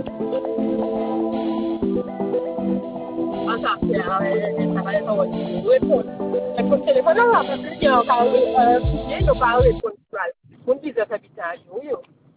Ah, ça fait, ça va être un répondre. Et pour le téléphone, on va pas plus dire, on parle, fouiller, on parle répondre. Mon fils a habité à Lyon.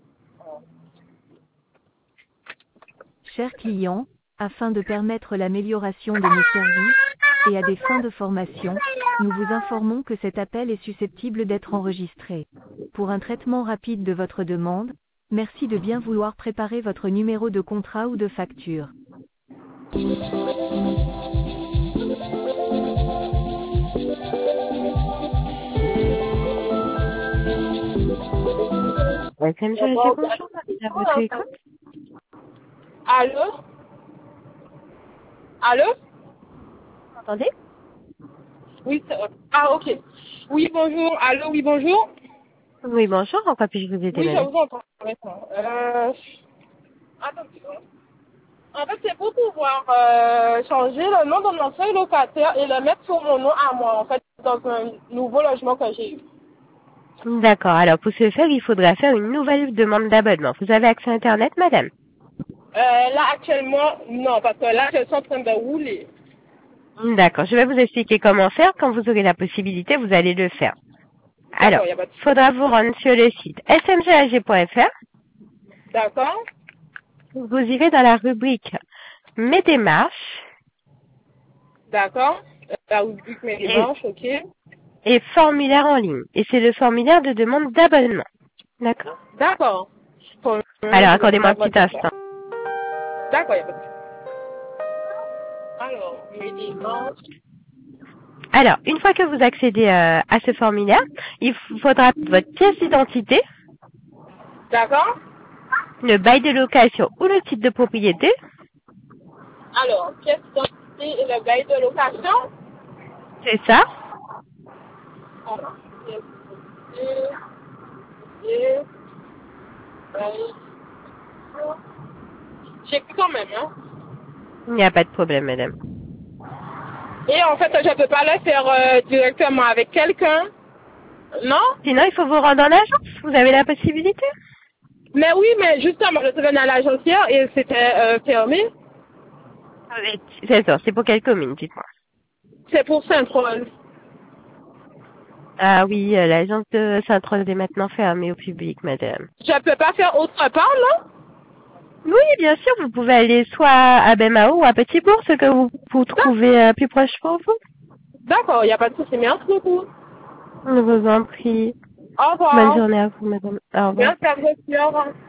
Chers clients, afin de permettre l'amélioration de nos services, et à des fins de formation, nous vous informons que cet appel est susceptible d'être enregistré. Pour un traitement rapide de votre demande, merci de bien vouloir préparer votre numéro de contrat ou de facture. Welcome to the bonjour, à votre écoute. Allô? Allô? Vous entendez? Oui, ah, ok. Oui, bonjour. Allô, oui, bonjour. Oui, bonjour, en quoi puis-je vous aider, Oui, je madame? vous entends maintenant. Attendez. En fait, c'est pour pouvoir changer le nom de mon seul locataire et le mettre sur mon nom à moi, en fait, dans un nouveau logement que j'ai eu. D'accord, alors pour ce faire, il faudra faire une nouvelle demande d'abonnement. Vous avez accès à Internet, madame? Là, actuellement, non, parce que là, je suis en train de rouler. D'accord, je vais vous expliquer comment faire. Quand vous aurez la possibilité, vous allez le faire. Alors, D'accord, il n'y a pas de il souci. faudra vous rendre sur le site smgag.fr. D'accord? Vous irez dans la rubrique Mes démarches D'accord. La rubrique mes démarches, ok. et formulaire en ligne. Et c'est le formulaire de demande d'abonnement. D'accord? D'accord. Pour Alors, de accordez-moi un votre petit instant. D'accord, il n'y a pas de souci. Alors, mes démarches. Alors, une fois que vous accédez à ce formulaire, il faudra votre pièce d'identité, D'accord? le bail de location ou le titre de propriété. Alors, pièce d'identité et le bail de location. C'est ça. Alors, pièce d'identité et bail. J'écris quand même, hein. Il n'y a pas de problème, madame. Et en fait, je ne peux pas le faire directement avec quelqu'un. Non? Sinon, il faut vous rendre en agence. Vous avez la possibilité. Mais oui, mais justement, je suis venue à l'agence hier et c'était fermé. Oui. C'est ça. C'est pour quelle commune, dites-moi. C'est pour Saint-Rose. Ah oui, l'agence de Saint-Rose est maintenant fermée au public, madame. Je ne peux pas faire autre part, non? Oui, bien sûr, vous pouvez aller soit à Bemao ou à Petit-Bourg, ce que vous trouvez plus proche pour vous. D'accord, il n'y a pas de souci. Merci beaucoup. Je vous en prie. Au Bonne revoir. journée à vous, madame. Au revoir. Merci à vous aussi. Au revoir.